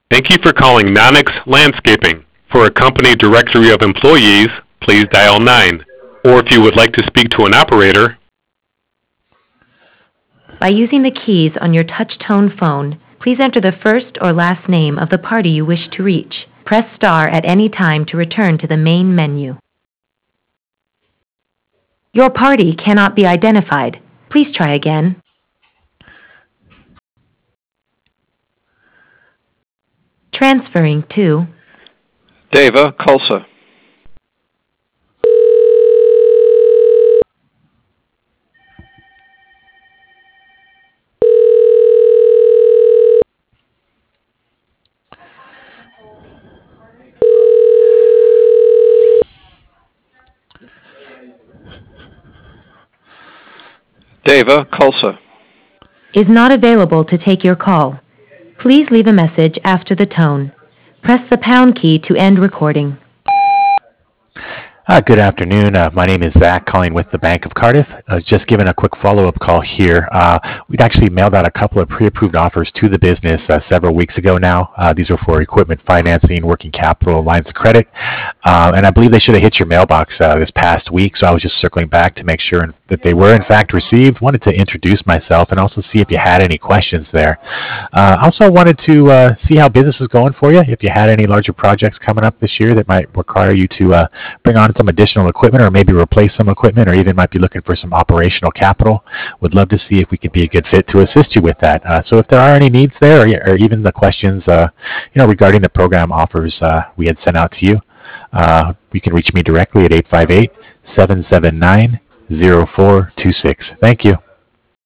Thank you for calling Nonix Landscaping. For a company directory of employees, please dial 9. Or if you would like to speak to an operator, By using the keys on your touch-tone phone, please enter the first or last name of the party you wish to reach. Press star at any time to return to the main menu. Your party cannot be identified. Please try again. Transferring to Deva Kulsa. Deva Kulsa. is not available to take your call. Please leave a message after the tone. Press the pound key to end recording. Good afternoon. My name is Zach, calling with the Bank of Cardiff. Just giving a quick follow-up call here. We'd actually mailed out a couple of pre-approved offers to the business several weeks ago now. These were for equipment financing, working capital, lines of credit, and I believe they should have hit your mailbox this past week, so I was just circling back to make sure that they were in fact received. Wanted to introduce myself and also see if you had any questions there. Also wanted to see how business is going for you, if you had any larger projects coming up this year that might require you to bring on some additional equipment or maybe replace some equipment, or even might be looking for some operational capital. Would love to see if we could be a good fit to assist you with that. So if there are any needs there, or even the questions regarding the program offers we had sent out to you, you can reach me directly at 858-779-0426. Thank you.